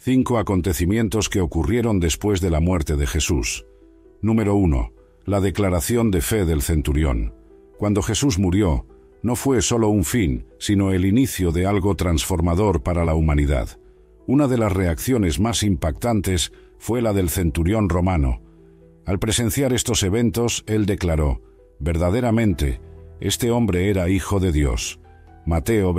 5 acontecimientos que ocurrieron después de la muerte de Jesús. Número 1. La declaración de fe del centurión. Cuando Jesús murió, no fue solo un fin, sino el inicio de algo transformador para la humanidad. Una de las reacciones más impactantes fue la del centurión romano. Al presenciar estos eventos, él declaró: verdaderamente, este hombre era hijo de Dios. Mateo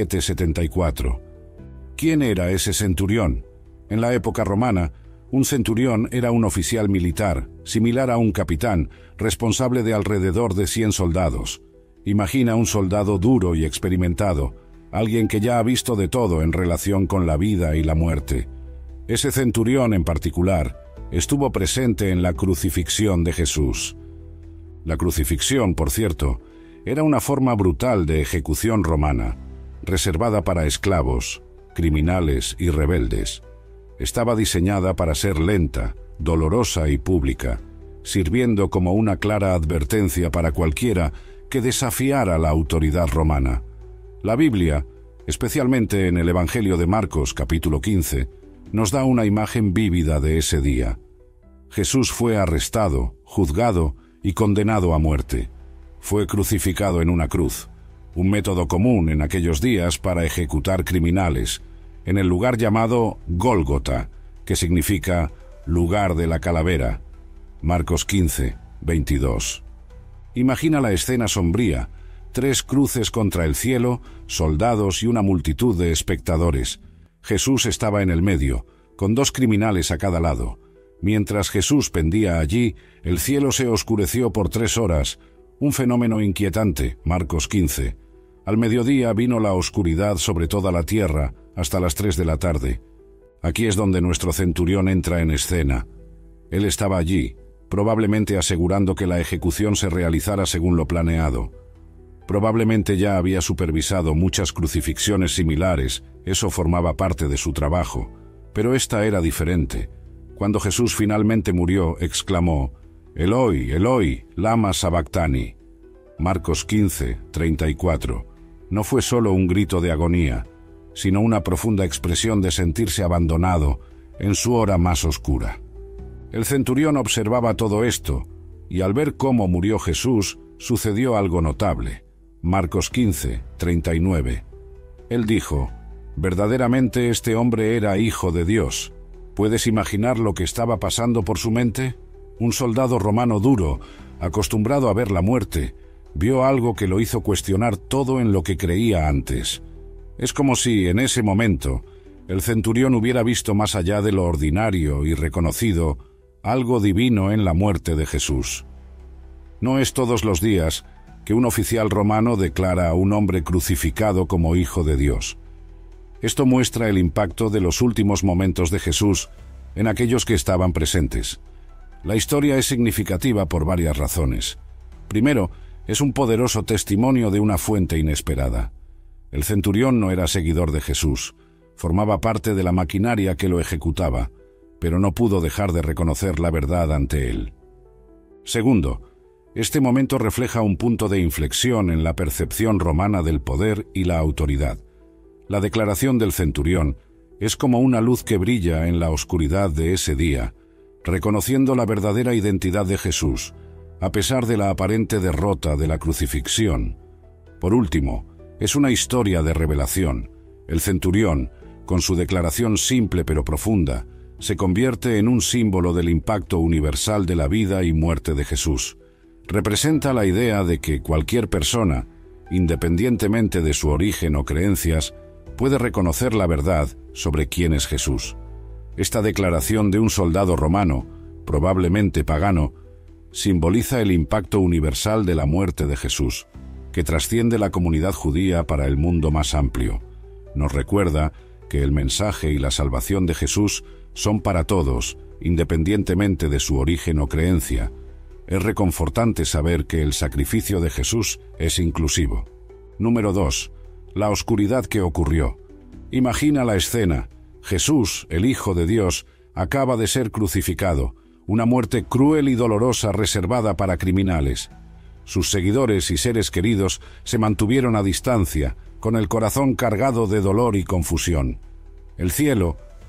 27:74. ¿Quién era ese centurión? En la época romana, un centurión era un oficial militar, similar a un capitán, responsable de alrededor de 100 soldados. Imagina un soldado duro y experimentado, alguien que ya ha visto de todo en relación con la vida y la muerte. Ese centurión en particular estuvo presente en la crucifixión de Jesús. La crucifixión, por cierto, era una forma brutal de ejecución romana, reservada para esclavos, criminales y rebeldes. Estaba diseñada para ser lenta, dolorosa y pública, sirviendo como una clara advertencia para cualquiera que desafiara la autoridad romana. La Biblia, especialmente en el Evangelio de Marcos, capítulo 15, nos da una imagen vívida de ese día. Jesús fue arrestado, juzgado y condenado a muerte. Fue crucificado en una cruz, un método común en aquellos días para ejecutar criminales, en el lugar llamado Gólgota, que significa lugar de la calavera. Marcos 15:22. Imagina la escena sombría: 3 cruces contra el cielo, soldados y una multitud de espectadores. Jesús estaba en el medio, con 2 criminales a cada lado. Mientras Jesús pendía allí, el cielo se oscureció por 3 horas, un fenómeno inquietante. Marcos 15. Al mediodía vino la oscuridad sobre toda la tierra, hasta las 3 de la tarde. Aquí es donde nuestro centurión entra en escena. Él estaba allí, probablemente asegurando que la ejecución se realizara según lo planeado. Probablemente ya había supervisado muchas crucifixiones similares, eso formaba parte de su trabajo, pero esta era diferente. Cuando Jesús finalmente murió, exclamó: «Eloi, Eloi, lama sabactani». Marcos 15:34. No fue solo un grito de agonía, sino una profunda expresión de sentirse abandonado en su hora más oscura. El centurión observaba todo esto, y al ver cómo murió Jesús, sucedió algo notable. Marcos 15:39. Él dijo: «Verdaderamente este hombre era hijo de Dios». ¿Puedes imaginar lo que estaba pasando por su mente? Un soldado romano duro, acostumbrado a ver la muerte, vio algo que lo hizo cuestionar todo en lo que creía antes. Es como si, en ese momento, el centurión hubiera visto más allá de lo ordinario y reconocido algo divino en la muerte de Jesús. No es todos los días que un oficial romano declara a un hombre crucificado como hijo de Dios. Esto muestra el impacto de los últimos momentos de Jesús en aquellos que estaban presentes. La historia es significativa por varias razones. Primero, es un poderoso testimonio de una fuente inesperada. El centurión no era seguidor de Jesús, formaba parte de la maquinaria que lo ejecutaba, pero no pudo dejar de reconocer la verdad ante él. Segundo, este momento refleja un punto de inflexión en la percepción romana del poder y la autoridad. La declaración del centurión es como una luz que brilla en la oscuridad de ese día, reconociendo la verdadera identidad de Jesús, a pesar de la aparente derrota de la crucifixión. Por último, es una historia de revelación. El centurión, con su declaración simple pero profunda, se convierte en un símbolo del impacto universal de la vida y muerte de Jesús. Representa la idea de que cualquier persona, independientemente de su origen o creencias, puede reconocer la verdad sobre quién es Jesús. Esta declaración de un soldado romano, probablemente pagano, simboliza el impacto universal de la muerte de Jesús, que trasciende la comunidad judía para el mundo más amplio. Nos recuerda que el mensaje y la salvación de Jesús son para todos, independientemente de su origen o creencia. Es reconfortante saber que el sacrificio de Jesús es inclusivo. Número 2. La oscuridad que ocurrió. Imagina la escena. Jesús, el Hijo de Dios, acaba de ser crucificado, una muerte cruel y dolorosa reservada para criminales. Sus seguidores y seres queridos se mantuvieron a distancia, con el corazón cargado de dolor y confusión. El cielo,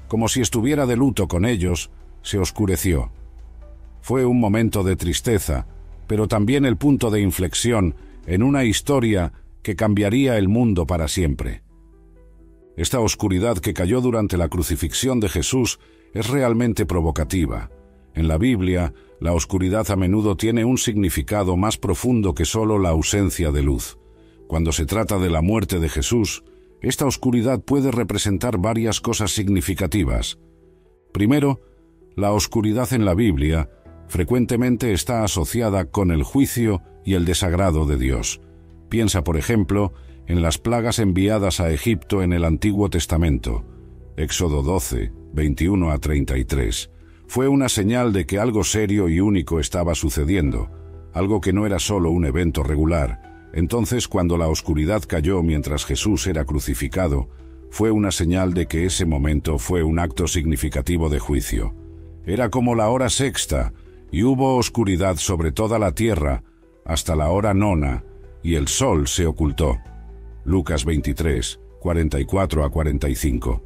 como si estuviera de luto con ellos, se oscureció. Fue un momento de tristeza, pero también el punto de inflexión en una historia que cambiaría el mundo para siempre. Esta oscuridad que cayó durante la crucifixión de Jesús es realmente provocativa. En la Biblia, la oscuridad a menudo tiene un significado más profundo que solo la ausencia de luz. Cuando se trata de la muerte de Jesús, esta oscuridad puede representar varias cosas significativas. Primero, la oscuridad en la Biblia frecuentemente está asociada con el juicio y el desagrado de Dios. Piensa, por ejemplo, en las plagas enviadas a Egipto en el Antiguo Testamento. Éxodo 12, 21 a 33. Fue una señal de que algo serio y único estaba sucediendo, algo que no era solo un evento regular. Entonces, cuando la oscuridad cayó mientras Jesús era crucificado, fue una señal de que ese momento fue un acto significativo de juicio. Era como la hora sexta, y hubo oscuridad sobre toda la tierra, hasta la hora nona, y el sol se ocultó. Lucas 23, 44 a 45.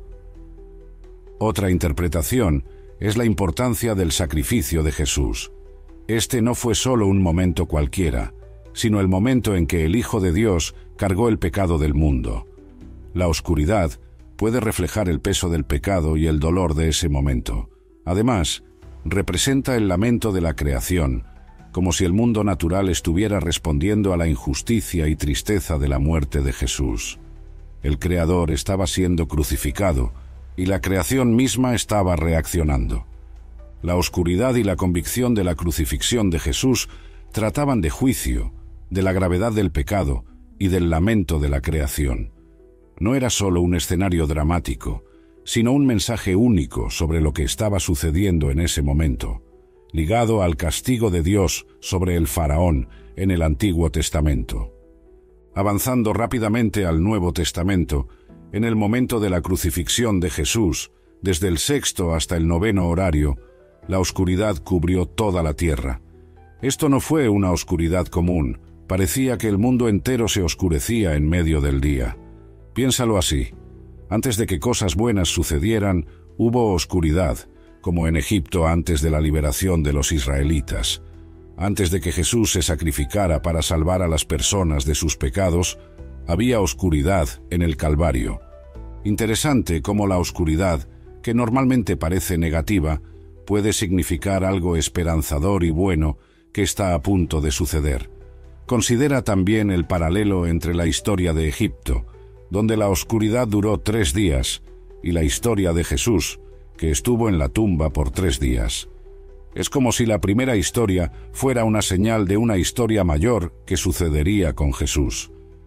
Otra interpretación es la importancia del sacrificio de Jesús. Este no fue solo un momento cualquiera, sino el momento en que el Hijo de Dios cargó el pecado del mundo. La oscuridad puede reflejar el peso del pecado y el dolor de ese momento. Además, representa el lamento de la creación, como si el mundo natural estuviera respondiendo a la injusticia y tristeza de la muerte de Jesús. El Creador estaba siendo crucificado, y la creación misma estaba reaccionando. La oscuridad y la convicción de la crucifixión de Jesús trataban de juicio, de la gravedad del pecado y del lamento de la creación. No era solo un escenario dramático, sino un mensaje único sobre lo que estaba sucediendo en ese momento, ligado al castigo de Dios sobre el faraón en el Antiguo Testamento. Avanzando rápidamente al Nuevo Testamento, en el momento de la crucifixión de Jesús, desde el sexto hasta el noveno horario, la oscuridad cubrió toda la tierra. Esto no fue una oscuridad común, parecía que el mundo entero se oscurecía en medio del día. Piénsalo así. Antes de que cosas buenas sucedieran, hubo oscuridad, como en Egipto antes de la liberación de los israelitas. Antes de que Jesús se sacrificara para salvar a las personas de sus pecados, había oscuridad en el Calvario. Interesante cómo la oscuridad, que normalmente parece negativa, puede significar algo esperanzador y bueno que está a punto de suceder. Considera también el paralelo entre la historia de Egipto, donde la oscuridad duró 3 días, y la historia de Jesús, que estuvo en la tumba por 3 días. Es como si la primera historia fuera una señal de una historia mayor que sucedería con Jesús.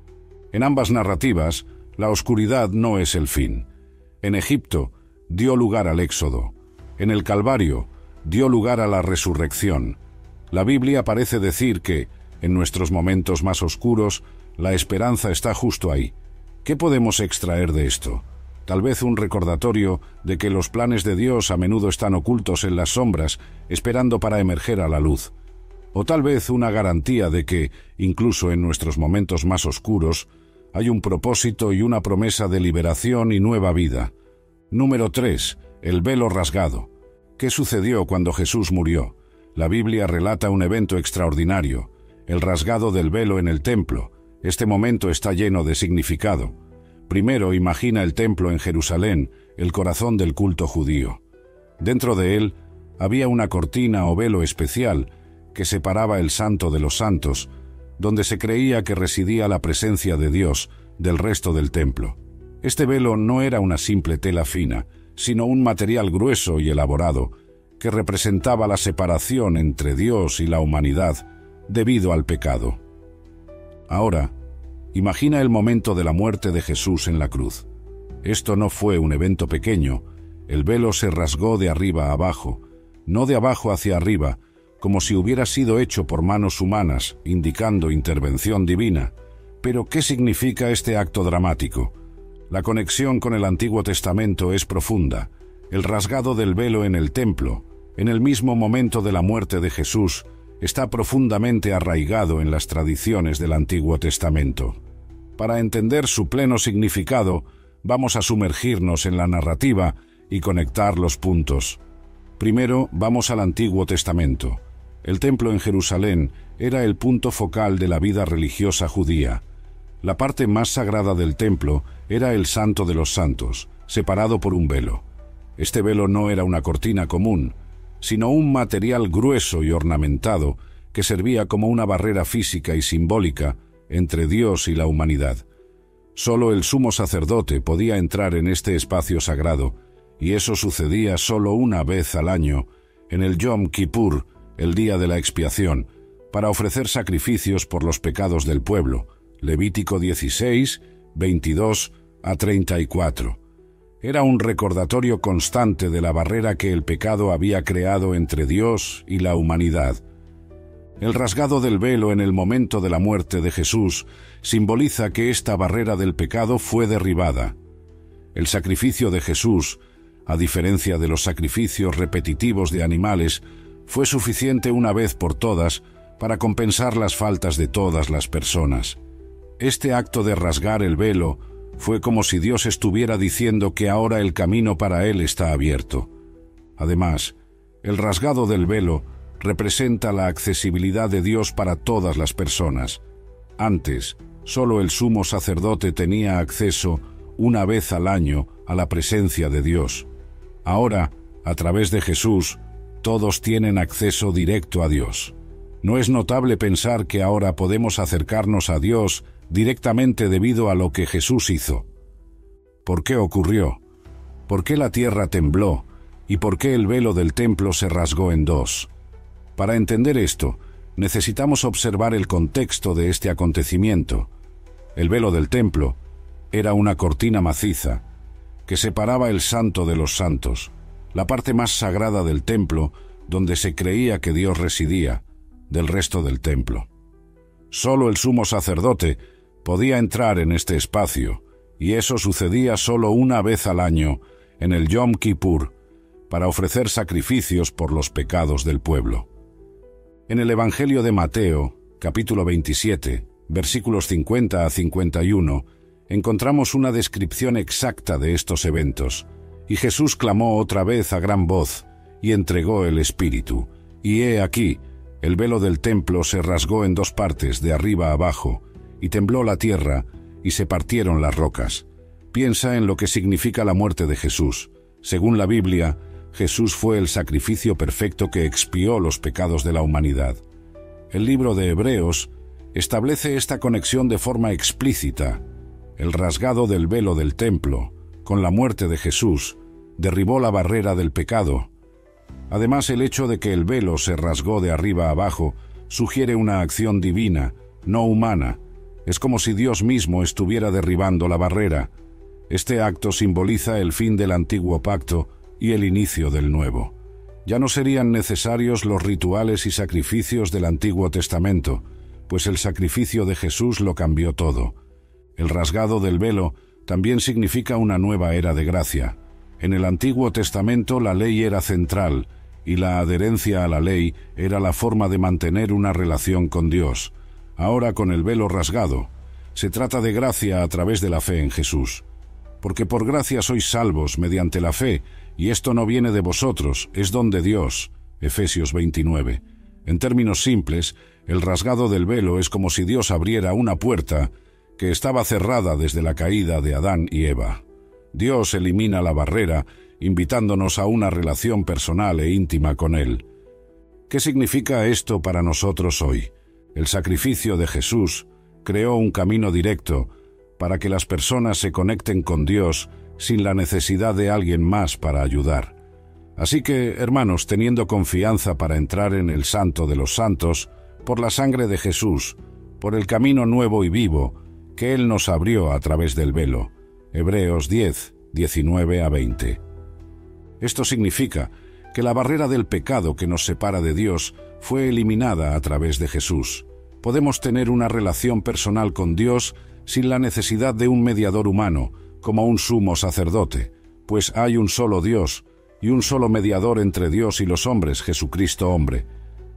En ambas narrativas, la oscuridad no es el fin. En Egipto, dio lugar al Éxodo. En el Calvario, dio lugar a la resurrección. La Biblia parece decir que, en nuestros momentos más oscuros, la esperanza está justo ahí. ¿Qué podemos extraer de esto? Tal vez un recordatorio de que los planes de Dios a menudo están ocultos en las sombras, esperando para emerger a la luz. O tal vez una garantía de que, incluso en nuestros momentos más oscuros, hay un propósito y una promesa de liberación y nueva vida. Número 3. El velo rasgado. ¿Qué sucedió cuando Jesús murió? La Biblia relata un evento extraordinario, el rasgado del velo en el templo. Este momento está lleno de significado. Primero, imagina el templo en Jerusalén, el corazón del culto judío. Dentro de él había una cortina o velo especial que separaba el santo de los santos, donde se creía que residía la presencia de Dios del resto del templo. Este velo no era una simple tela fina, sino un material grueso y elaborado que representaba la separación entre Dios y la humanidad debido al pecado. Ahora, imagina el momento de la muerte de Jesús en la cruz. Esto no fue un evento pequeño. El velo se rasgó de arriba a abajo, no de abajo hacia arriba, como si hubiera sido hecho por manos humanas, indicando intervención divina. Pero, ¿qué significa este acto dramático? La conexión con el Antiguo Testamento es profunda. El rasgado del velo en el templo, en el mismo momento de la muerte de Jesús, está profundamente arraigado en las tradiciones del Antiguo Testamento. Para entender su pleno significado, vamos a sumergirnos en la narrativa y conectar los puntos. Primero, vamos al Antiguo Testamento. El templo en Jerusalén era el punto focal de la vida religiosa judía. La parte más sagrada del templo era el Santo de los Santos, separado por un velo. Este velo no era una cortina común, sino un material grueso y ornamentado que servía como una barrera física y simbólica entre Dios y la humanidad. Solo el sumo sacerdote podía entrar en este espacio sagrado, y eso sucedía solo una vez al año, en el Yom Kippur, el día de la expiación, para ofrecer sacrificios por los pecados del pueblo. Levítico 16, 22 a 34. Era un recordatorio constante de la barrera que el pecado había creado entre Dios y la humanidad. El rasgado del velo en el momento de la muerte de Jesús simboliza que esta barrera del pecado fue derribada. El sacrificio de Jesús, a diferencia de los sacrificios repetitivos de animales, fue suficiente una vez por todas para compensar las faltas de todas las personas. Este acto de rasgar el velo fue como si Dios estuviera diciendo que ahora el camino para Él está abierto. Además, el rasgado del velo representa la accesibilidad de Dios para todas las personas. Antes, solo el sumo sacerdote tenía acceso una vez al año a la presencia de Dios. Ahora, a través de Jesús, todos tienen acceso directo a Dios. ¿No es notable pensar que ahora podemos acercarnos a Dios directamente debido a lo que Jesús hizo? ¿Por qué ocurrió? ¿Por qué la tierra tembló? ¿Y por qué el velo del templo se rasgó en dos? Para entender esto, necesitamos observar el contexto de este acontecimiento. El velo del templo era una cortina maciza que separaba el Santo de los Santos, la parte más sagrada del templo donde se creía que Dios residía, del resto del templo. Solo el sumo sacerdote podía entrar en este espacio, y eso sucedía solo una vez al año, en el Yom Kippur, para ofrecer sacrificios por los pecados del pueblo. En el Evangelio de Mateo, capítulo 27, versículos 50 a 51, encontramos una descripción exacta de estos eventos. Y Jesús clamó otra vez a gran voz, y entregó el Espíritu. Y he aquí, el velo del templo se rasgó en dos partes, de arriba a abajo, y tembló la tierra, y se partieron las rocas. Piensa en lo que significa la muerte de Jesús. Según la Biblia, Jesús fue el sacrificio perfecto que expió los pecados de la humanidad. El libro de Hebreos establece esta conexión de forma explícita. El rasgado del velo del templo, con la muerte de Jesús, derribó la barrera del pecado. Además, el hecho de que el velo se rasgó de arriba a abajo sugiere una acción divina, no humana. Es como si Dios mismo estuviera derribando la barrera. Este acto simboliza el fin del antiguo pacto y el inicio del nuevo. Ya no serían necesarios los rituales y sacrificios del Antiguo Testamento, pues el sacrificio de Jesús lo cambió todo. El rasgado del velo también significa una nueva era de gracia. En el Antiguo Testamento la ley era central, y la adherencia a la ley era la forma de mantener una relación con Dios. Ahora, con el velo rasgado, se trata de gracia a través de la fe en Jesús. Porque por gracia sois salvos mediante la fe, y esto no viene de vosotros, es don de Dios. Efesios 29. En términos simples, el rasgado del velo es como si Dios abriera una puerta que estaba cerrada desde la caída de Adán y Eva. Dios elimina la barrera, invitándonos a una relación personal e íntima con Él. ¿Qué significa esto para nosotros hoy? El sacrificio de Jesús creó un camino directo para que las personas se conecten con Dios sin la necesidad de alguien más para ayudar. Así que, hermanos, teniendo confianza para entrar en el Santo de los Santos, por la sangre de Jesús, por el camino nuevo y vivo que Él nos abrió a través del velo. Hebreos 10, 19 a 20. Esto significa que la barrera del pecado que nos separa de Dios fue eliminada a través de Jesús. Podemos tener una relación personal con Dios sin la necesidad de un mediador humano, como un sumo sacerdote, pues hay un solo Dios y un solo mediador entre Dios y los hombres, Jesucristo hombre.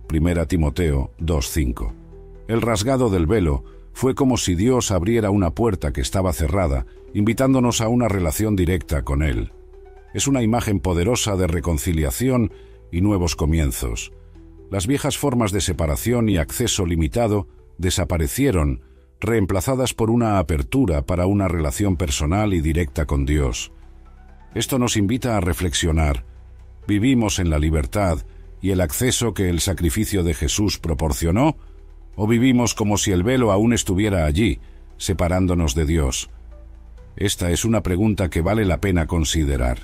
1 Timoteo 2:5. El rasgado del velo fue como si Dios abriera una puerta que estaba cerrada, invitándonos a una relación directa con Él. Es una imagen poderosa de reconciliación y nuevos comienzos. Las viejas formas de separación y acceso limitado desaparecieron, reemplazadas por una apertura para una relación personal y directa con Dios. Esto nos invita a reflexionar. ¿Vivimos en la libertad y el acceso que el sacrificio de Jesús proporcionó? ¿O vivimos como si el velo aún estuviera allí, separándonos de Dios? Esta es una pregunta que vale la pena considerar.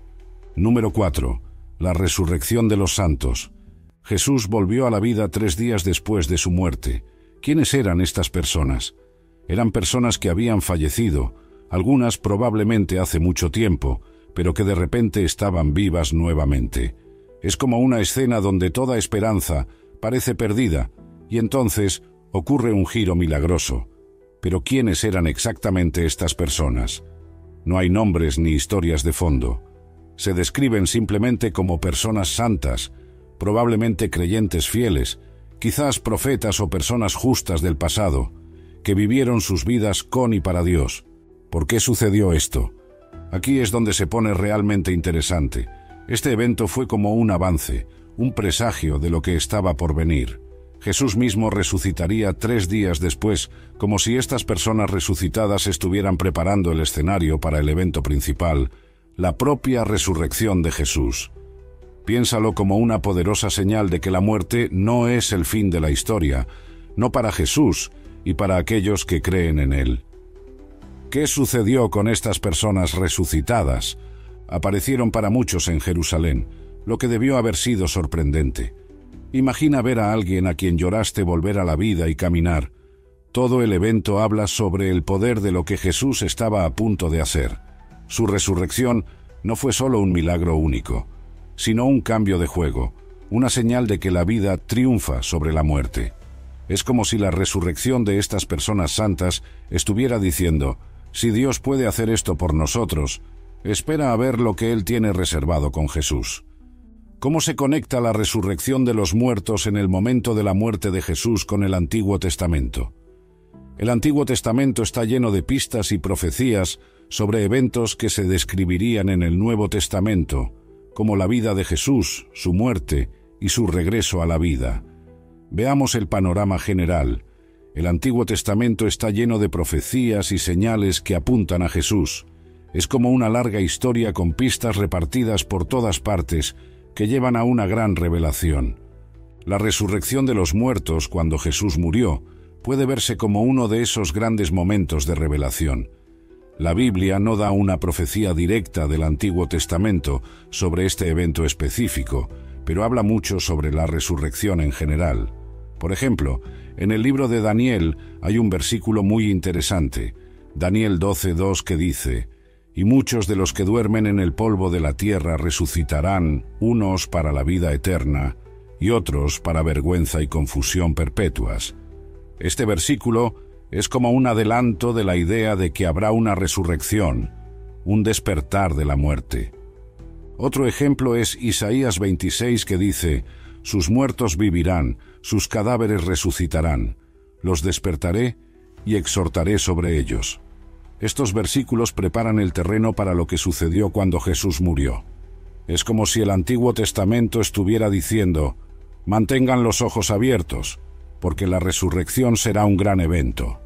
Número 4. La resurrección de los santos. Jesús volvió a la vida 3 días después de su muerte. ¿Quiénes eran estas personas? Eran personas que habían fallecido, algunas probablemente hace mucho tiempo, pero que de repente estaban vivas nuevamente. Es como una escena donde toda esperanza parece perdida, y entonces ocurre un giro milagroso. Pero ¿quiénes eran exactamente estas personas? No hay nombres ni historias de fondo. Se describen simplemente como personas santas, probablemente creyentes fieles, quizás profetas o personas justas del pasado, que vivieron sus vidas con y para Dios. ¿Por qué sucedió esto? Aquí es donde se pone realmente interesante. Este evento fue como un avance, un presagio de lo que estaba por venir. Jesús mismo resucitaría 3 días después, como si estas personas resucitadas estuvieran preparando el escenario para el evento principal, la propia resurrección de Jesús. Piénsalo como una poderosa señal de que la muerte no es el fin de la historia, no para Jesús y para aquellos que creen en Él. ¿Qué sucedió con estas personas resucitadas? Aparecieron para muchos en Jerusalén, lo que debió haber sido sorprendente. Imagina ver a alguien a quien lloraste volver a la vida y caminar. Todo el evento habla sobre el poder de lo que Jesús estaba a punto de hacer. Su resurrección no fue solo un milagro único, sino un cambio de juego, una señal de que la vida triunfa sobre la muerte. Es como si la resurrección de estas personas santas estuviera diciendo: si Dios puede hacer esto por nosotros, espera a ver lo que Él tiene reservado con Jesús. ¿Cómo se conecta la resurrección de los muertos en el momento de la muerte de Jesús con el Antiguo Testamento? El Antiguo Testamento está lleno de pistas y profecías sobre eventos que se describirían en el Nuevo Testamento, como la vida de Jesús, su muerte y su regreso a la vida. Veamos el panorama general. El Antiguo Testamento está lleno de profecías y señales que apuntan a Jesús. Es como una larga historia con pistas repartidas por todas partes que llevan a una gran revelación. La resurrección de los muertos cuando Jesús murió puede verse como uno de esos grandes momentos de revelación. La Biblia no da una profecía directa del Antiguo Testamento sobre este evento específico, pero habla mucho sobre la resurrección en general. Por ejemplo, en el libro de Daniel hay un versículo muy interesante, Daniel 12:2, que dice: «Y muchos de los que duermen en el polvo de la tierra resucitarán, unos para la vida eterna, y otros para vergüenza y confusión perpetuas». Este versículo es como un adelanto de la idea de que habrá una resurrección, un despertar de la muerte. Otro ejemplo es Isaías 26, que dice: «Sus muertos vivirán, sus cadáveres resucitarán, los despertaré y exhortaré sobre ellos». Estos versículos preparan el terreno para lo que sucedió cuando Jesús murió. Es como si el Antiguo Testamento estuviera diciendo: mantengan los ojos abiertos, porque la resurrección será un gran evento.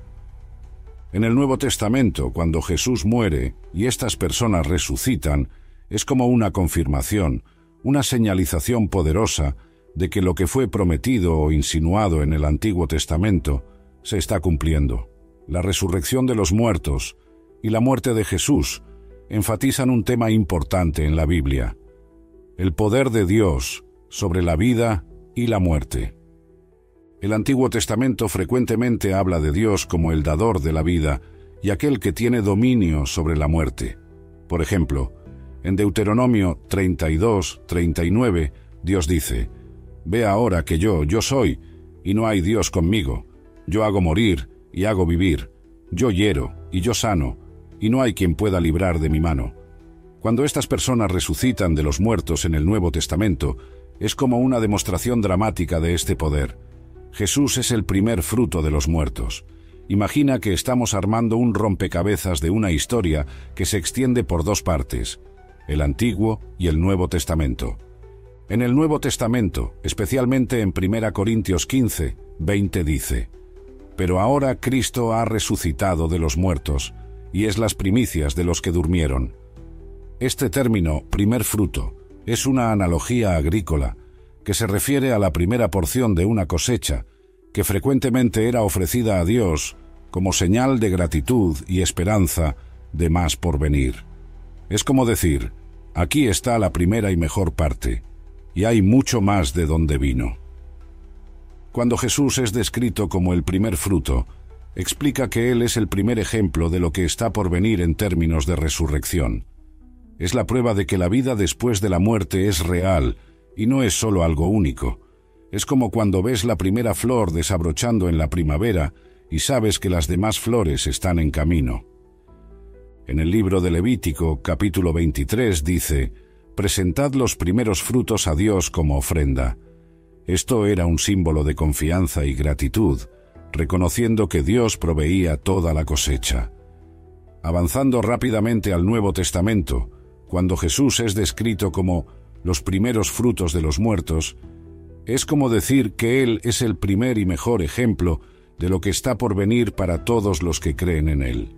En el Nuevo Testamento, cuando Jesús muere y estas personas resucitan, es como una confirmación, una señalización poderosa de que lo que fue prometido o insinuado en el Antiguo Testamento se está cumpliendo. La resurrección de los muertos y la muerte de Jesús enfatizan un tema importante en la Biblia: el poder de Dios sobre la vida y la muerte. El Antiguo Testamento frecuentemente habla de Dios como el dador de la vida y aquel que tiene dominio sobre la muerte. Por ejemplo, en Deuteronomio 32:39, Dios dice: «Ve ahora que yo soy, y no hay Dios conmigo. Yo hago morir y hago vivir. Yo hiero y yo sano, y no hay quien pueda librar de mi mano». Cuando estas personas resucitan de los muertos en el Nuevo Testamento, es como una demostración dramática de este poder. Jesús es el primer fruto de los muertos. Imagina que estamos armando un rompecabezas de una historia que se extiende por 2 partes. el Antiguo y el Nuevo Testamento. En el Nuevo Testamento, especialmente en 1 Corintios 15, 20 dice: «Pero ahora Cristo ha resucitado de los muertos, y es las primicias de los que durmieron». Este término, primer fruto, es una analogía agrícola que se refiere a la primera porción de una cosecha, que frecuentemente era ofrecida a Dios como señal de gratitud y esperanza de más por venir. Es como decir: aquí está la primera y mejor parte, y hay mucho más de donde vino. Cuando Jesús es descrito como el primer fruto, explica que Él es el primer ejemplo de lo que está por venir en términos de resurrección. Es la prueba de que la vida después de la muerte es real y no es solo algo único. Es como cuando ves la primera flor desabrochando en la primavera y sabes que las demás flores están en camino. En el libro de Levítico, capítulo 23, dice: «Presentad los primeros frutos a Dios como ofrenda». Esto era un símbolo de confianza y gratitud, reconociendo que Dios proveía toda la cosecha. Avanzando rápidamente al Nuevo Testamento, cuando Jesús es descrito como los primeros frutos de los muertos, es como decir que Él es el primer y mejor ejemplo de lo que está por venir para todos los que creen en Él.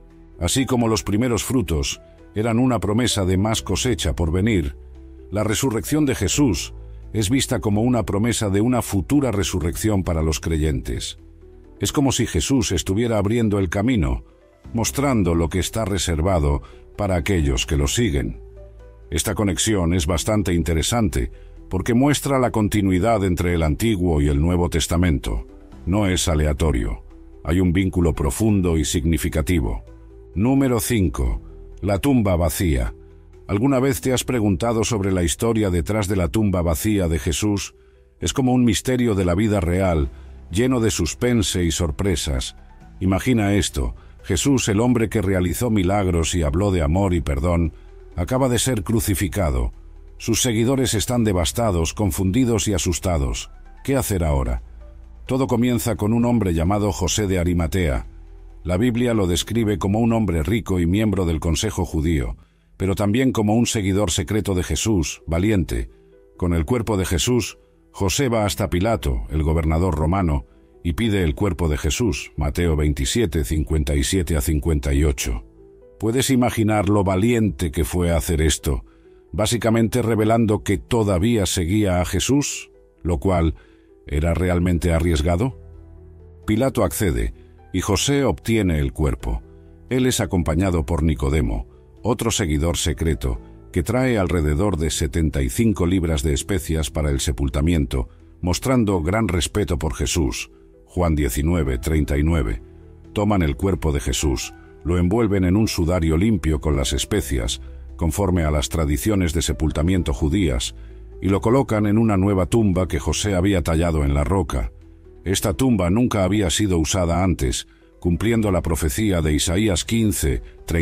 Así como los primeros frutos eran una promesa de más cosecha por venir, la resurrección de Jesús es vista como una promesa de una futura resurrección para los creyentes. Es como si Jesús estuviera abriendo el camino, mostrando lo que está reservado para aquellos que lo siguen. Esta conexión es bastante interesante porque muestra la continuidad entre el Antiguo y el Nuevo Testamento. No es aleatorio. Hay un vínculo profundo y significativo. Número 5. La tumba vacía. ¿Alguna vez te has preguntado sobre la historia detrás de la tumba vacía de Jesús? Es como un misterio de la vida real, lleno de suspense y sorpresas. Imagina esto: Jesús, el hombre que realizó milagros y habló de amor y perdón, acaba de ser crucificado. Sus seguidores están devastados, confundidos y asustados. ¿Qué hacer ahora? Todo comienza con un hombre llamado José de Arimatea. La Biblia lo describe como un hombre rico y miembro del Consejo Judío, pero también como un seguidor secreto de Jesús, valiente. Con el cuerpo de Jesús, José va hasta Pilato, el gobernador romano, y pide el cuerpo de Jesús, Mateo 27, 57 a 58. ¿Puedes imaginar lo valiente que fue hacer esto? Básicamente revelando que todavía seguía a Jesús, lo cual ¿era realmente arriesgado? Pilato accede, y José obtiene el cuerpo. Él es acompañado por Nicodemo, otro seguidor secreto, que trae alrededor de 75 libras de especias para el sepultamiento, mostrando gran respeto por Jesús. Juan 19, 39. Toman el cuerpo de Jesús, lo envuelven en un sudario limpio con las especias, conforme a las tradiciones de sepultamiento judías, y lo colocan en una nueva tumba que José había tallado en la roca. Esta tumba nunca había sido usada antes, cumpliendo la profecía de Isaías 15,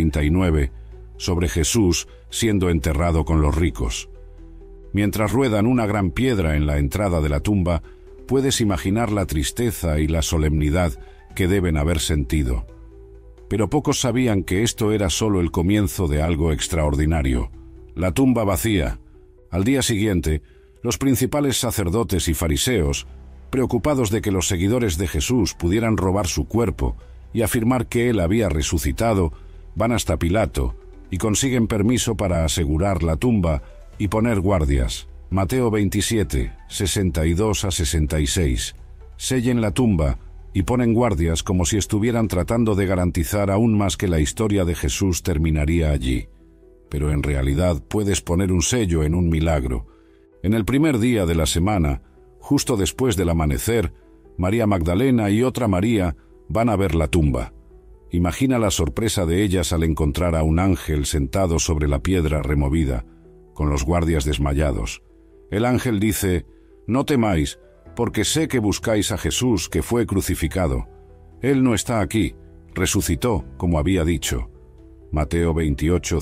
39, sobre Jesús siendo enterrado con los ricos. Mientras ruedan una gran piedra en la entrada de la tumba, puedes imaginar la tristeza y la solemnidad que deben haber sentido. Pero pocos sabían que esto era solo el comienzo de algo extraordinario. La tumba vacía. Al día siguiente, los principales sacerdotes y fariseos, preocupados de que los seguidores de Jesús pudieran robar su cuerpo y afirmar que él había resucitado, van hasta Pilato y consiguen permiso para asegurar la tumba y poner guardias. Mateo 27, 62 a 66. Sellen la tumba y ponen guardias como si estuvieran tratando de garantizar aún más que la historia de Jesús terminaría allí. Pero en realidad puedes poner un sello en un milagro. En el primer día de la semana, justo después del amanecer, María Magdalena y otra María van a ver la tumba. Imagina la sorpresa de ellas al encontrar a un ángel sentado sobre la piedra removida, con los guardias desmayados. El ángel dice: «No temáis, porque sé que buscáis a Jesús que fue crucificado. Él no está aquí, resucitó, como había dicho». Mateo 28,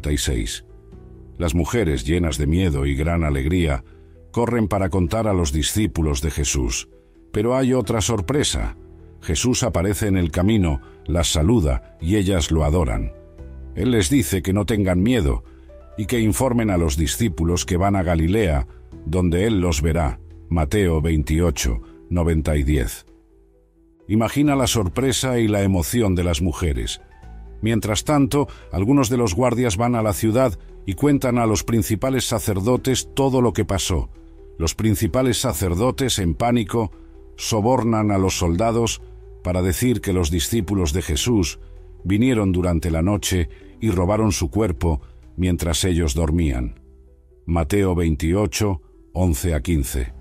56. Las mujeres, llenas de miedo y gran alegría, corren para contar a los discípulos de Jesús. Pero hay otra sorpresa. Jesús aparece en el camino, las saluda y ellas lo adoran. Él les dice que no tengan miedo, y que informen a los discípulos que van a Galilea, donde Él los verá. Mateo 28, 90 y 10. Imagina la sorpresa y la emoción de las mujeres. Mientras tanto, algunos de los guardias van a la ciudad y cuentan a los principales sacerdotes todo lo que pasó. Los principales sacerdotes, en pánico, sobornan a los soldados para decir que los discípulos de Jesús vinieron durante la noche y robaron su cuerpo mientras ellos dormían. Mateo 28, 11 a 15.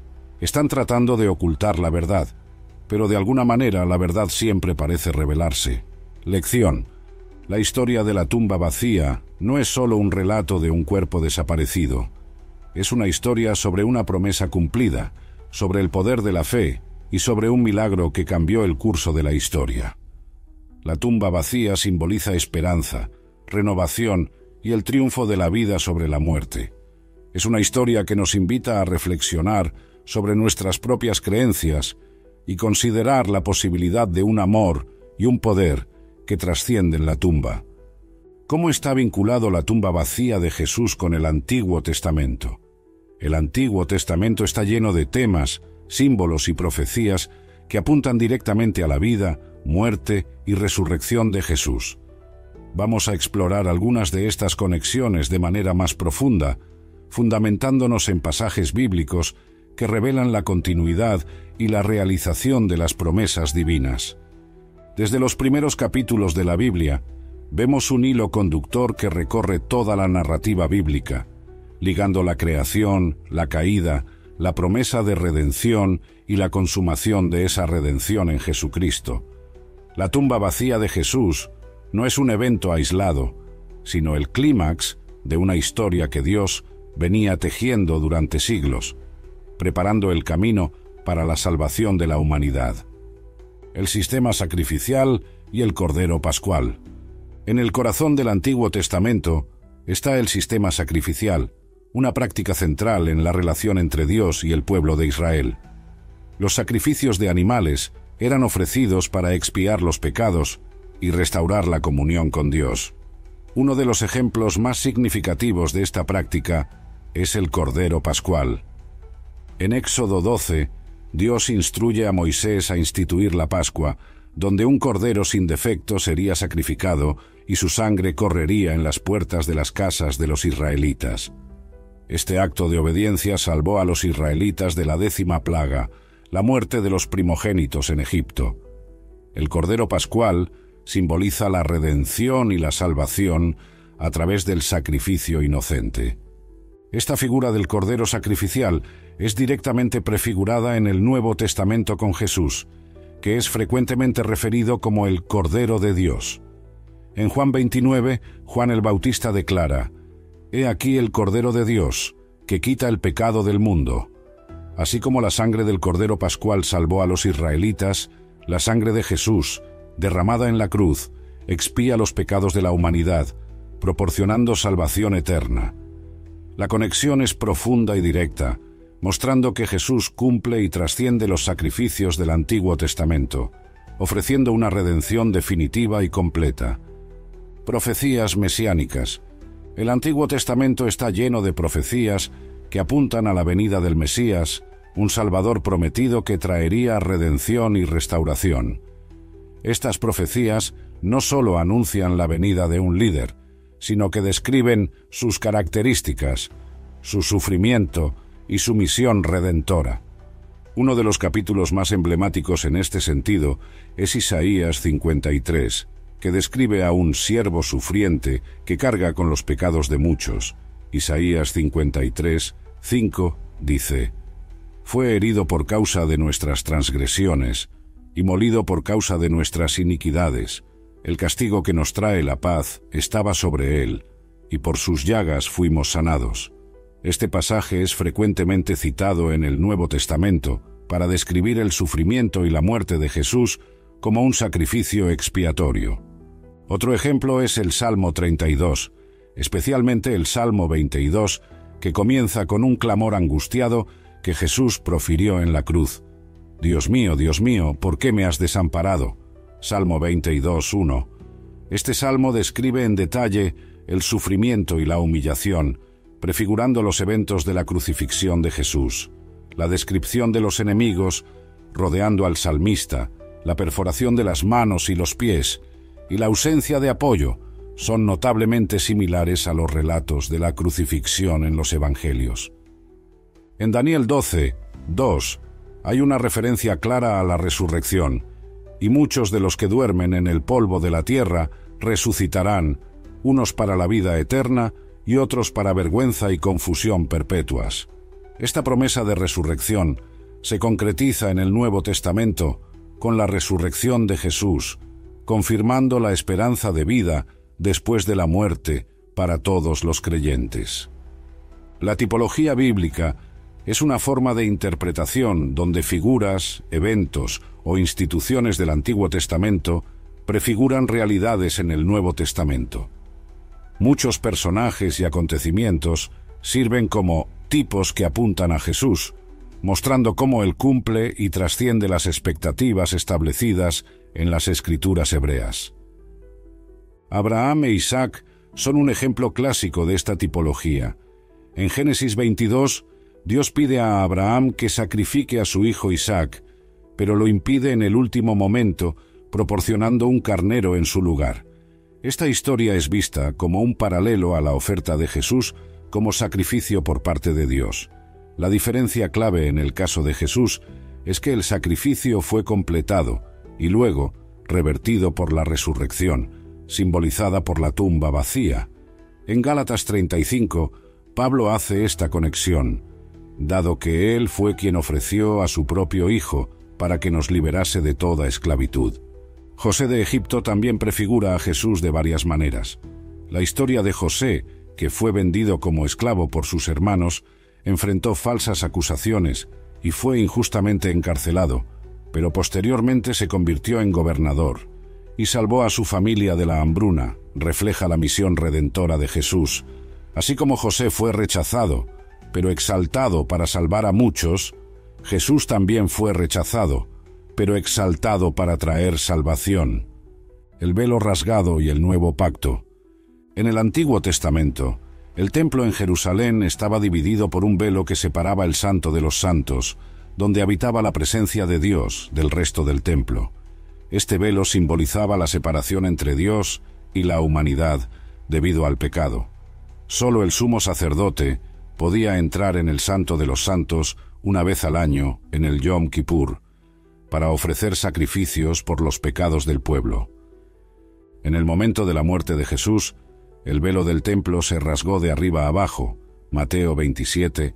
Están tratando de ocultar la verdad, pero de alguna manera la verdad siempre parece revelarse. Lección: la historia de la tumba vacía no es solo un relato de un cuerpo desaparecido. Es una historia sobre una promesa cumplida, sobre el poder de la fe y sobre un milagro que cambió el curso de la historia. La tumba vacía simboliza esperanza, renovación y el triunfo de la vida sobre la muerte. Es una historia que nos invita a reflexionar sobre nuestras propias creencias y considerar la posibilidad de un amor y un poder que trascienden la tumba. ¿Cómo está vinculado la tumba vacía de Jesús con el Antiguo Testamento? El Antiguo Testamento está lleno de temas, símbolos y profecías que apuntan directamente a la vida, muerte y resurrección de Jesús. Vamos a explorar algunas de estas conexiones de manera más profunda, fundamentándonos en pasajes bíblicos que revelan la continuidad y la realización de las promesas divinas. Desde los primeros capítulos de la Biblia, vemos un hilo conductor que recorre toda la narrativa bíblica, ligando la creación, la caída, la promesa de redención y la consumación de esa redención en Jesucristo. La tumba vacía de Jesús no es un evento aislado, sino el clímax de una historia que Dios venía tejiendo durante siglos, preparando el camino para la salvación de la humanidad. El sistema sacrificial y el Cordero Pascual. En el corazón del Antiguo Testamento está el sistema sacrificial, una práctica central en la relación entre Dios y el pueblo de Israel. Los sacrificios de animales eran ofrecidos para expiar los pecados y restaurar la comunión con Dios. Uno de los ejemplos más significativos de esta práctica es el Cordero Pascual. En Éxodo 12, Dios instruye a Moisés a instituir la Pascua, donde un cordero sin defecto sería sacrificado y su sangre correría en las puertas de las casas de los israelitas. Este acto de obediencia salvó a los israelitas de la 10ª plaga, la muerte de los primogénitos en Egipto. El Cordero Pascual simboliza la redención y la salvación a través del sacrificio inocente. Esta figura del Cordero sacrificial es directamente prefigurada en el Nuevo Testamento con Jesús, que es frecuentemente referido como el Cordero de Dios. En Juan 29, Juan el Bautista declara: «He aquí el Cordero de Dios, que quita el pecado del mundo». Así como la sangre del Cordero Pascual salvó a los israelitas, la sangre de Jesús, derramada en la cruz, expía los pecados de la humanidad, proporcionando salvación eterna. La conexión es profunda y directa, mostrando que Jesús cumple y trasciende los sacrificios del Antiguo Testamento, ofreciendo una redención definitiva y completa. Profecías mesiánicas. El Antiguo Testamento está lleno de profecías que apuntan a la venida del Mesías, un Salvador prometido que traería redención y restauración. Estas profecías no solo anuncian la venida de un líder, sino que describen sus características, su sufrimiento y su misión redentora. Uno de los capítulos más emblemáticos en este sentido es Isaías 53, que describe a un siervo sufriente que carga con los pecados de muchos. Isaías 53, 5 dice: «Fue herido por causa de nuestras transgresiones y molido por causa de nuestras iniquidades. El castigo que nos trae la paz estaba sobre él, y por sus llagas fuimos sanados». Este pasaje es frecuentemente citado en el Nuevo Testamento para describir el sufrimiento y la muerte de Jesús como un sacrificio expiatorio. Otro ejemplo es el Salmo 32, especialmente el Salmo 22, que comienza con un clamor angustiado que Jesús profirió en la cruz: Dios mío, ¿por qué me has desamparado?». Salmo 22, 1. Este salmo describe en detalle el sufrimiento y la humillación, prefigurando los eventos de la crucifixión de Jesús, la descripción de los enemigos rodeando al salmista, la perforación de las manos y los pies, y la ausencia de apoyo, son notablemente similares a los relatos de la crucifixión en los Evangelios. En Daniel 12:2 hay una referencia clara a la resurrección, y muchos de los que duermen en el polvo de la tierra resucitarán, unos para la vida eterna y otros para vergüenza y confusión perpetuas. Esta promesa de resurrección se concretiza en el Nuevo Testamento con la resurrección de Jesús, confirmando la esperanza de vida después de la muerte para todos los creyentes. La tipología bíblica es una forma de interpretación donde figuras, eventos o instituciones del Antiguo Testamento prefiguran realidades en el Nuevo Testamento. Muchos personajes y acontecimientos sirven como tipos que apuntan a Jesús, mostrando cómo Él cumple y trasciende las expectativas establecidas en las Escrituras hebreas. Abraham e Isaac son un ejemplo clásico de esta tipología. En Génesis 22, Dios pide a Abraham que sacrifique a su hijo Isaac, pero lo impide en el último momento, proporcionando un carnero en su lugar. Esta historia es vista como un paralelo a la oferta de Jesús como sacrificio por parte de Dios. La diferencia clave en el caso de Jesús es que el sacrificio fue completado y luego revertido por la resurrección, simbolizada por la tumba vacía. En Gálatas 35, Pablo hace esta conexión, dado que Él fue quien ofreció a su propio Hijo para que nos liberase de toda esclavitud. José de Egipto también prefigura a Jesús de varias maneras. La historia de José, que fue vendido como esclavo por sus hermanos, enfrentó falsas acusaciones y fue injustamente encarcelado, pero posteriormente se convirtió en gobernador y salvó a su familia de la hambruna. Refleja la misión redentora de Jesús. Así como José fue rechazado, pero exaltado para salvar a muchos, Jesús también fue rechazado, pero exaltado para traer salvación. El velo rasgado y el nuevo pacto. En el Antiguo Testamento, el templo en Jerusalén estaba dividido por un velo que separaba el Santo de los Santos, donde habitaba la presencia de Dios, del resto del templo. Este velo simbolizaba la separación entre Dios y la humanidad debido al pecado. Solo el sumo sacerdote podía entrar en el Santo de los Santos una vez al año, en el Yom Kippur, para ofrecer sacrificios por los pecados del pueblo. En el momento de la muerte de Jesús, el velo del templo se rasgó de arriba a abajo, Mateo 27,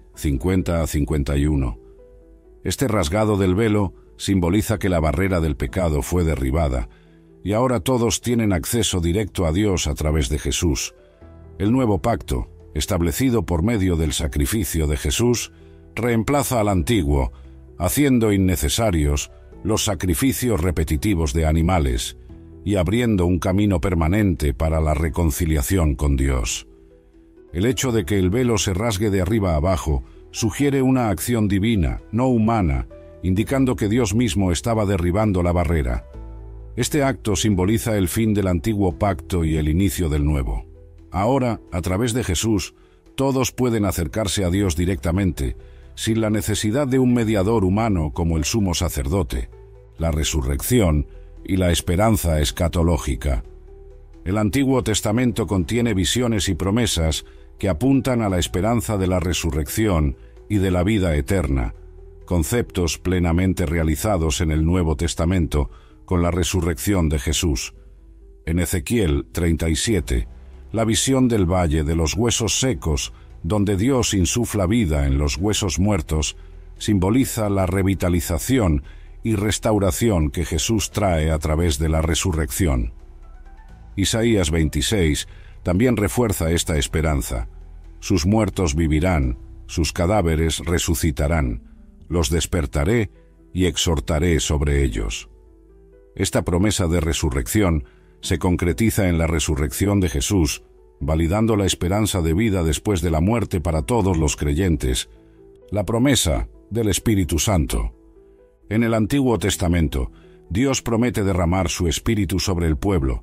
50-51. Este rasgado del velo simboliza que la barrera del pecado fue derribada, y ahora todos tienen acceso directo a Dios a través de Jesús. El nuevo pacto, establecido por medio del sacrificio de Jesús, reemplaza al antiguo, haciendo innecesarios los sacrificios repetitivos de animales y abriendo un camino permanente para la reconciliación con Dios. El hecho de que el velo se rasgue de arriba a abajo sugiere una acción divina, no humana, indicando que Dios mismo estaba derribando la barrera. Este acto simboliza el fin del antiguo pacto y el inicio del nuevo. Ahora, a través de Jesús, todos pueden acercarse a Dios directamente, sin la necesidad de un mediador humano como el sumo sacerdote, la resurrección y la esperanza escatológica. El Antiguo Testamento contiene visiones y promesas que apuntan a la esperanza de la resurrección y de la vida eterna, conceptos plenamente realizados en el Nuevo Testamento con la resurrección de Jesús. En Ezequiel 37, la visión del valle de los huesos secos, donde Dios insufla vida en los huesos muertos, simboliza la revitalización y restauración que Jesús trae a través de la resurrección. Isaías 26 también refuerza esta esperanza. Sus muertos vivirán, sus cadáveres resucitarán, los despertaré y exhortaré sobre ellos. Esta promesa de resurrección se concretiza en la resurrección de Jesús, validando la esperanza de vida después de la muerte para todos los creyentes, la promesa del Espíritu Santo. En el Antiguo Testamento, Dios promete derramar su Espíritu sobre el pueblo,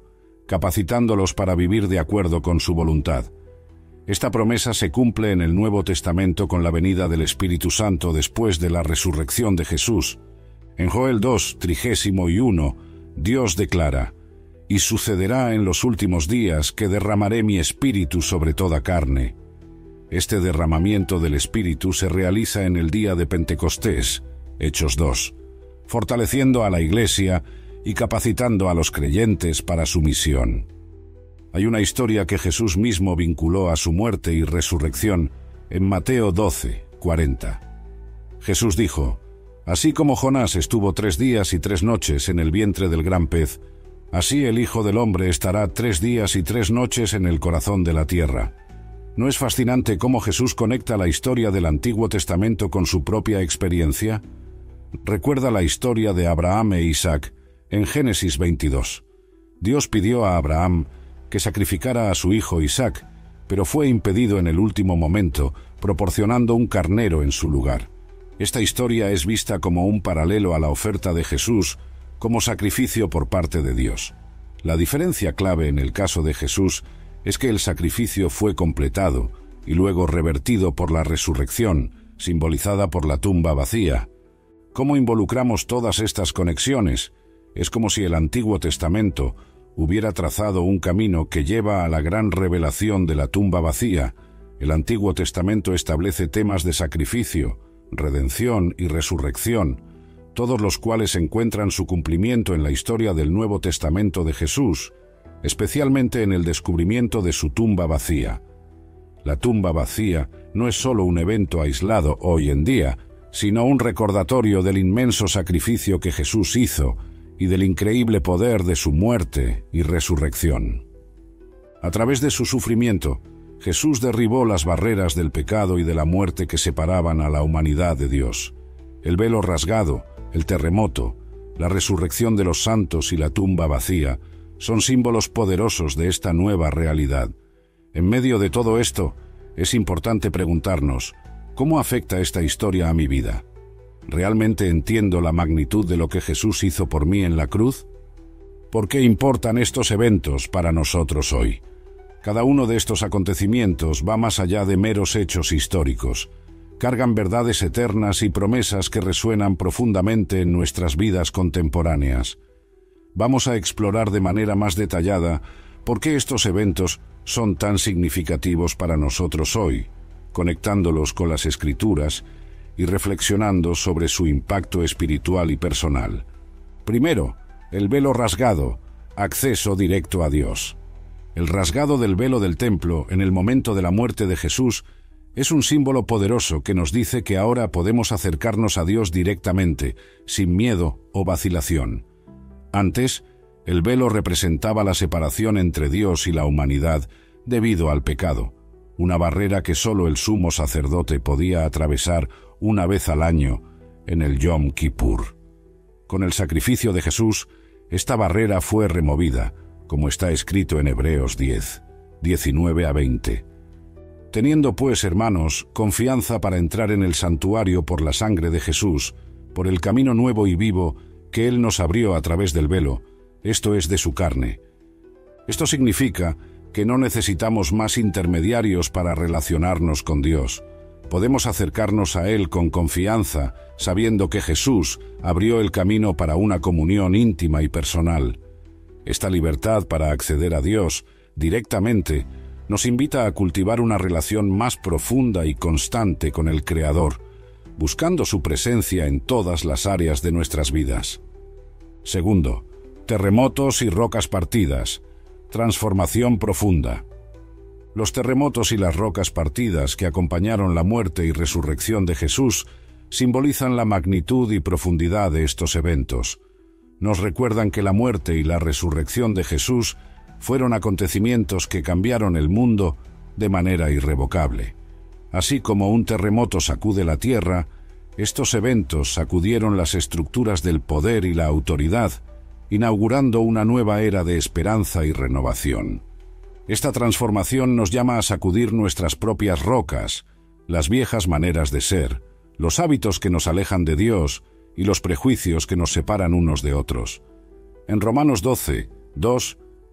capacitándolos para vivir de acuerdo con su voluntad. Esta promesa se cumple en el Nuevo Testamento con la venida del Espíritu Santo después de la resurrección de Jesús. En Joel 2:31, Dios declara: «Y sucederá en los últimos días que derramaré mi espíritu sobre toda carne». Este derramamiento del Espíritu se realiza en el día de Pentecostés, Hechos 2, fortaleciendo a la Iglesia y capacitando a los creyentes para su misión. Hay una historia que Jesús mismo vinculó a su muerte y resurrección en Mateo 12:40. Jesús dijo: «Así como Jonás estuvo 3 días y 3 noches en el vientre del gran pez, así el Hijo del Hombre estará 3 días y 3 noches en el corazón de la tierra». ¿No es fascinante cómo Jesús conecta la historia del Antiguo Testamento con su propia experiencia? Recuerda la historia de Abraham e Isaac en Génesis 22. Dios pidió a Abraham que sacrificara a su hijo Isaac, pero fue impedido en el último momento, proporcionando un carnero en su lugar. Esta historia es vista como un paralelo a la oferta de Jesús como sacrificio por parte de Dios. La diferencia clave en el caso de Jesús es que el sacrificio fue completado y luego revertido por la resurrección, simbolizada por la tumba vacía. ¿Cómo involucramos todas estas conexiones? Es como si el Antiguo Testamento hubiera trazado un camino que lleva a la gran revelación de la tumba vacía. El Antiguo Testamento establece temas de sacrificio, redención y resurrección, todos los cuales encuentran su cumplimiento en la historia del Nuevo Testamento de Jesús, especialmente en el descubrimiento de su tumba vacía. La tumba vacía no es solo un evento aislado hoy en día, sino un recordatorio del inmenso sacrificio que Jesús hizo y del increíble poder de su muerte y resurrección. A través de su sufrimiento, Jesús derribó las barreras del pecado y de la muerte que separaban a la humanidad de Dios. El velo rasgado, el terremoto, la resurrección de los santos y la tumba vacía son símbolos poderosos de esta nueva realidad. En medio de todo esto, es importante preguntarnos: ¿cómo afecta esta historia a mi vida? ¿Realmente entiendo la magnitud de lo que Jesús hizo por mí en la cruz? ¿Por qué importan estos eventos para nosotros hoy? Cada uno de estos acontecimientos va más allá de meros hechos históricos. Cargan verdades eternas y promesas que resuenan profundamente en nuestras vidas contemporáneas. Vamos a explorar de manera más detallada por qué estos eventos son tan significativos para nosotros hoy, conectándolos con las Escrituras y reflexionando sobre su impacto espiritual y personal. Primero, el velo rasgado, acceso directo a Dios. El rasgado del velo del templo en el momento de la muerte de Jesús es un símbolo poderoso que nos dice que ahora podemos acercarnos a Dios directamente, sin miedo o vacilación. Antes, el velo representaba la separación entre Dios y la humanidad debido al pecado, una barrera que solo el sumo sacerdote podía atravesar una vez al año en el Yom Kippur. Con el sacrificio de Jesús, esta barrera fue removida, como está escrito en Hebreos 10, 19-20. Teniendo pues, hermanos, confianza para entrar en el santuario por la sangre de Jesús, por el camino nuevo y vivo que Él nos abrió a través del velo, esto es de su carne. Esto significa que no necesitamos más intermediarios para relacionarnos con Dios. Podemos acercarnos a Él con confianza, sabiendo que Jesús abrió el camino para una comunión íntima y personal. Esta libertad para acceder a Dios directamente nos invita a cultivar una relación más profunda y constante con el Creador, buscando su presencia en todas las áreas de nuestras vidas. Segundo, terremotos y rocas partidas, transformación profunda. Los terremotos y las rocas partidas que acompañaron la muerte y resurrección de Jesús simbolizan la magnitud y profundidad de estos eventos. Nos recuerdan que la muerte y la resurrección de Jesús fueron acontecimientos que cambiaron el mundo de manera irrevocable. Así como un terremoto sacude la tierra, estos eventos sacudieron las estructuras del poder y la autoridad, inaugurando una nueva era de esperanza y renovación. Esta transformación nos llama a sacudir nuestras propias rocas, las viejas maneras de ser, los hábitos que nos alejan de Dios y los prejuicios que nos separan unos de otros. En Romanos 12, 2,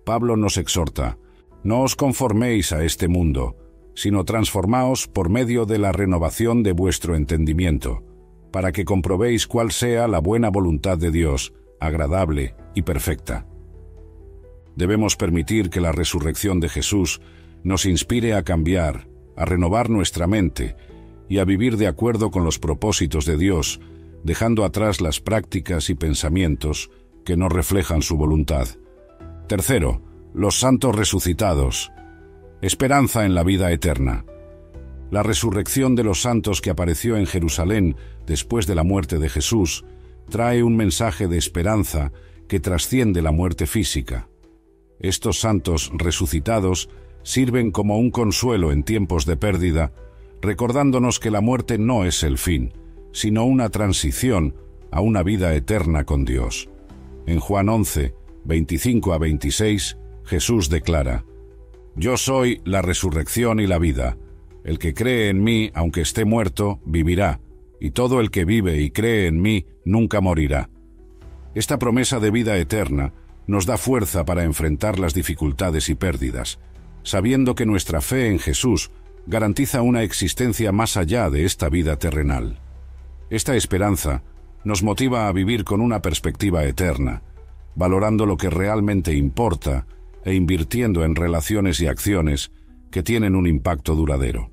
Pablo nos exhorta: no os conforméis a este mundo, sino transformaos por medio de la renovación de vuestro entendimiento, para que comprobéis cuál sea la buena voluntad de Dios, agradable y perfecta. Debemos permitir que la resurrección de Jesús nos inspire a cambiar, a renovar nuestra mente y a vivir de acuerdo con los propósitos de Dios, dejando atrás las prácticas y pensamientos que no reflejan su voluntad. Tercero, los santos resucitados. Esperanza en la vida eterna. La resurrección de los santos que apareció en Jerusalén después de la muerte de Jesús trae un mensaje de esperanza que trasciende la muerte física. Estos santos resucitados sirven como un consuelo en tiempos de pérdida, recordándonos que la muerte no es el fin, sino una transición a una vida eterna con Dios. En Juan 11, 25 a 26, Jesús declara: Yo soy la resurrección y la vida. El que cree en mí, aunque esté muerto, vivirá, y todo el que vive y cree en mí nunca morirá. Esta promesa de vida eterna nos da fuerza para enfrentar las dificultades y pérdidas, sabiendo que nuestra fe en Jesús garantiza una existencia más allá de esta vida terrenal. Esta esperanza nos motiva a vivir con una perspectiva eterna, valorando lo que realmente importa e invirtiendo en relaciones y acciones que tienen un impacto duradero.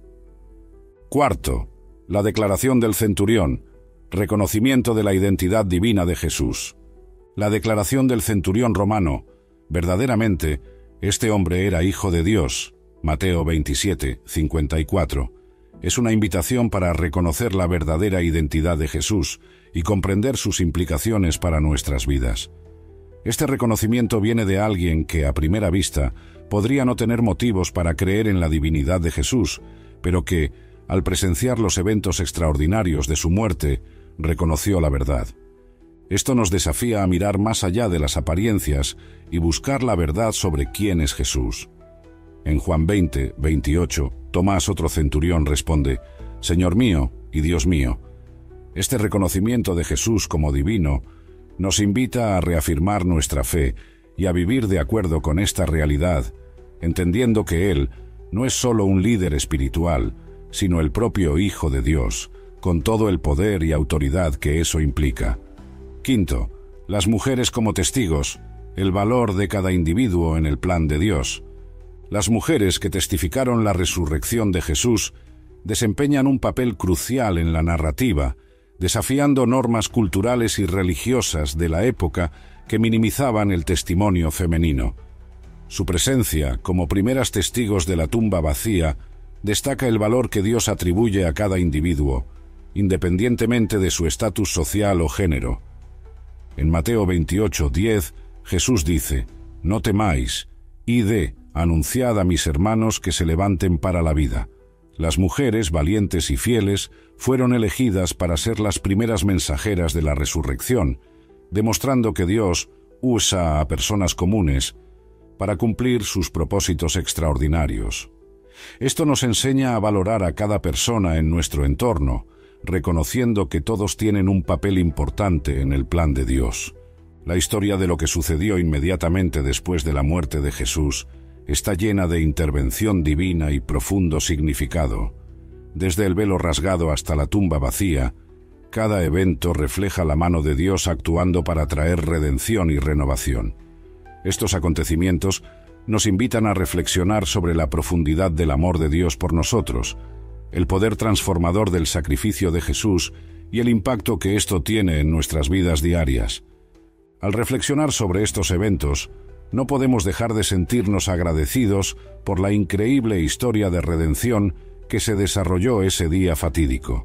Cuarto, la declaración del centurión, reconocimiento de la identidad divina de Jesús. La declaración del centurión romano: verdaderamente, este hombre era hijo de Dios, Mateo 27, 54, es una invitación para reconocer la verdadera identidad de Jesús y comprender sus implicaciones para nuestras vidas. Este reconocimiento viene de alguien que, a primera vista, podría no tener motivos para creer en la divinidad de Jesús, pero que, al presenciar los eventos extraordinarios de su muerte, reconoció la verdad. Esto nos desafía a mirar más allá de las apariencias y buscar la verdad sobre quién es Jesús. En Juan 20, 28, Tomás, otro centurión, responde: Señor mío y Dios mío. Este reconocimiento de Jesús como divino nos invita a reafirmar nuestra fe y a vivir de acuerdo con esta realidad, entendiendo que Él no es solo un líder espiritual, sino el propio Hijo de Dios, con todo el poder y autoridad que eso implica. Quinto, las mujeres como testigos, el valor de cada individuo en el plan de Dios. Las mujeres que testificaron la resurrección de Jesús desempeñan un papel crucial en la narrativa, desafiando normas culturales y religiosas de la época que minimizaban el testimonio femenino. Su presencia, como primeras testigos de la tumba vacía, destaca el valor que Dios atribuye a cada individuo, independientemente de su estatus social o género. En Mateo 28, 10, Jesús dice: No temáis, id, anunciad a mis hermanos que se levanten para la vida. Las mujeres, valientes y fieles, fueron elegidas para ser las primeras mensajeras de la resurrección, demostrando que Dios usa a personas comunes para cumplir sus propósitos extraordinarios. Esto nos enseña a valorar a cada persona en nuestro entorno, reconociendo que todos tienen un papel importante en el plan de Dios. La historia de lo que sucedió inmediatamente después de la muerte de Jesús está llena de intervención divina y profundo significado. Desde el velo rasgado hasta la tumba vacía, cada evento refleja la mano de Dios actuando para traer redención y renovación. Estos acontecimientos nos invitan a reflexionar sobre la profundidad del amor de Dios por nosotros, el poder transformador del sacrificio de Jesús y el impacto que esto tiene en nuestras vidas diarias. Al reflexionar sobre estos eventos, no podemos dejar de sentirnos agradecidos por la increíble historia de redención que se desarrolló ese día fatídico.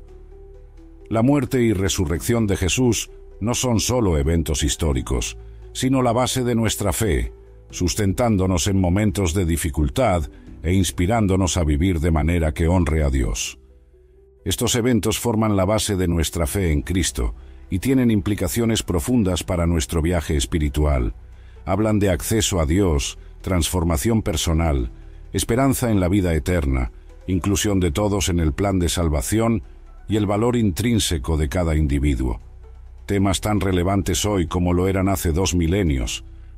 La muerte y resurrección de Jesús no son solo eventos históricos, sino la base de nuestra fe, sustentándonos en momentos de dificultad e inspirándonos a vivir de manera que honre a Dios. Estos eventos forman la base de nuestra fe en Cristo y tienen implicaciones profundas para nuestro viaje espiritual. Hablan de acceso a Dios, transformación personal, esperanza en la vida eterna, inclusión de todos en el plan de salvación y el valor intrínseco de cada individuo. Temas tan relevantes hoy como lo eran hace 2 milenios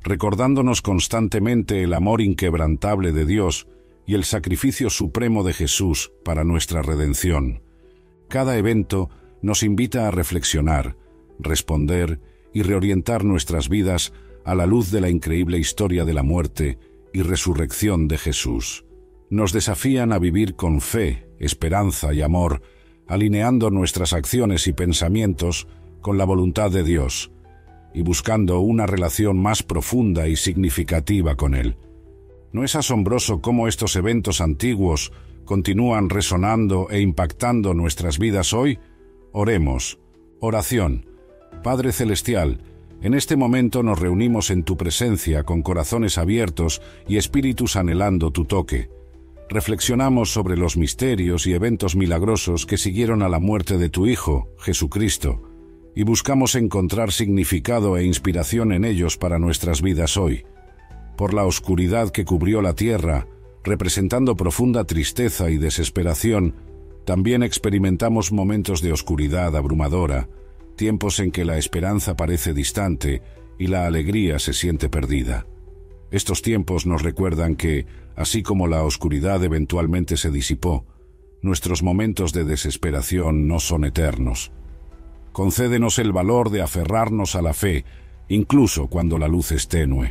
recordándonos constantemente el amor inquebrantable de Dios y el sacrificio supremo de Jesús para nuestra redención. Cada evento nos invita a reflexionar, responder y reorientar nuestras vidas a la luz de la increíble historia de la muerte y resurrección de Jesús. Nos desafían a vivir con fe, esperanza y amor, alineando nuestras acciones y pensamientos con la voluntad de Dios y buscando una relación más profunda y significativa con Él. ¿No es asombroso cómo estos eventos antiguos continúan resonando e impactando nuestras vidas hoy? Oremos. Oración. Padre Celestial, en este momento nos reunimos en tu presencia con corazones abiertos y espíritus anhelando tu toque. Reflexionamos sobre los misterios y eventos milagrosos que siguieron a la muerte de tu Hijo, Jesucristo, y buscamos encontrar significado e inspiración en ellos para nuestras vidas hoy. Por la oscuridad que cubrió la tierra, representando profunda tristeza y desesperación, también experimentamos momentos de oscuridad abrumadora, tiempos en que la esperanza parece distante y la alegría se siente perdida. Estos tiempos nos recuerdan que, así como la oscuridad eventualmente se disipó, nuestros momentos de desesperación no son eternos. Concédenos el valor de aferrarnos a la fe, incluso cuando la luz es tenue.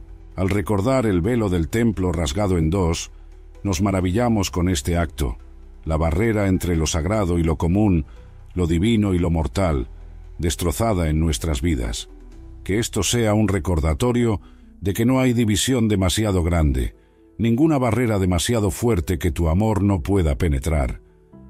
Al recordar el velo del templo rasgado en dos, nos maravillamos con este acto, la barrera entre lo sagrado y lo común, lo divino y lo mortal, destrozada en nuestras vidas. Que esto sea un recordatorio de que no hay división demasiado grande, ninguna barrera demasiado fuerte que tu amor no pueda penetrar.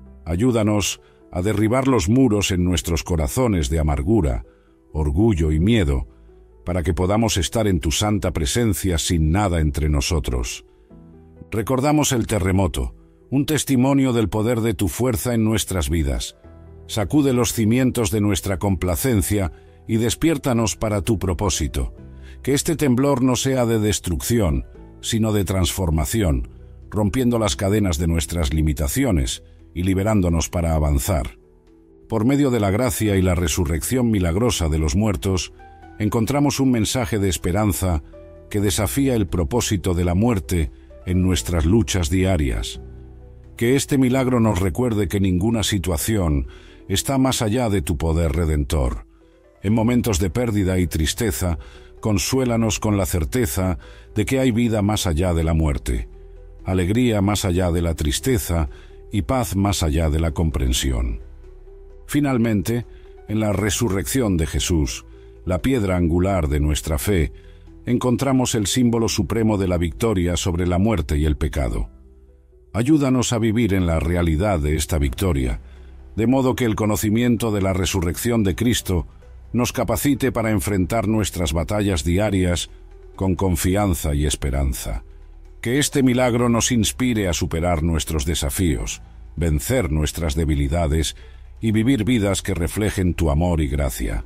Ayúdanos a derribar los muros en nuestros corazones de amargura, orgullo y miedo, para que podamos estar en tu santa presencia sin nada entre nosotros. Recordamos el terremoto, un testimonio del poder de tu fuerza en nuestras vidas. Sacude los cimientos de nuestra complacencia y despiértanos para tu propósito. Que este temblor no sea de destrucción, sino de transformación, rompiendo las cadenas de nuestras limitaciones y liberándonos para avanzar. Por medio de la gracia y la resurrección milagrosa de los muertos, encontramos un mensaje de esperanza que desafía el propósito de la muerte en nuestras luchas diarias. Que este milagro nos recuerde que ninguna situación está más allá de tu poder redentor. En momentos de pérdida y tristeza, consuélanos con la certeza de que hay vida más allá de la muerte, alegría más allá de la tristeza y paz más allá de la comprensión. Finalmente, en la resurrección de Jesús, la piedra angular de nuestra fe, encontramos el símbolo supremo de la victoria sobre la muerte y el pecado. Ayúdanos a vivir en la realidad de esta victoria, de modo que el conocimiento de la resurrección de Cristo nos capacite para enfrentar nuestras batallas diarias con confianza y esperanza. Que este milagro nos inspire a superar nuestros desafíos, vencer nuestras debilidades y vivir vidas que reflejen tu amor y gracia.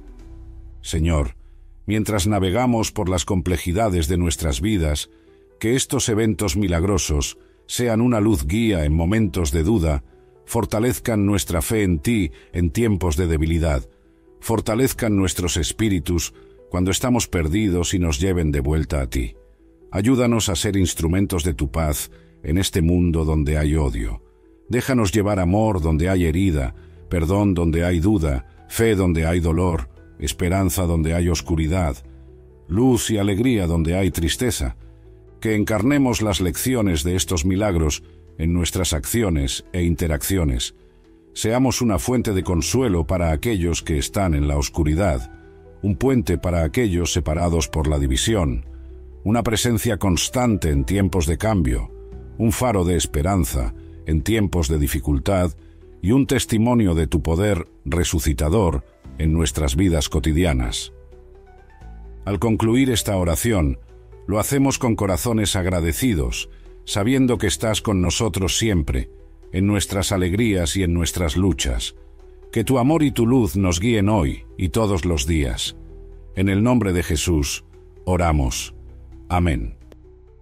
Señor, mientras navegamos por las complejidades de nuestras vidas, que estos eventos milagrosos sean una luz guía en momentos de duda, fortalezcan nuestra fe en ti en tiempos de debilidad, fortalezcan nuestros espíritus cuando estamos perdidos y nos lleven de vuelta a ti. Ayúdanos a ser instrumentos de tu paz en este mundo donde hay odio. Déjanos llevar amor donde hay herida, perdón donde hay duda, fe donde hay dolor, esperanza donde hay oscuridad, luz y alegría donde hay tristeza. Que encarnemos las lecciones de estos milagros en nuestras acciones e interacciones. Seamos una fuente de consuelo para aquellos que están en la oscuridad, un puente para aquellos separados por la división, una presencia constante en tiempos de cambio, un faro de esperanza en tiempos de dificultad y un testimonio de tu poder resucitador en nuestras vidas cotidianas. Al concluir esta oración, lo hacemos con corazones agradecidos, sabiendo que estás con nosotros siempre, en nuestras alegrías y en nuestras luchas. Que tu amor y tu luz nos guíen hoy y todos los días. En el nombre de Jesús, oramos. Amén.